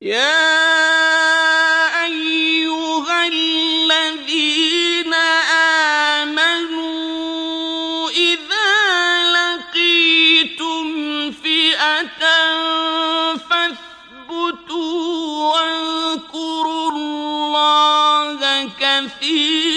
يا أيها الذين آمنوا إذا لقيتم فئة فاثبتوا واذكروا الله كثيرا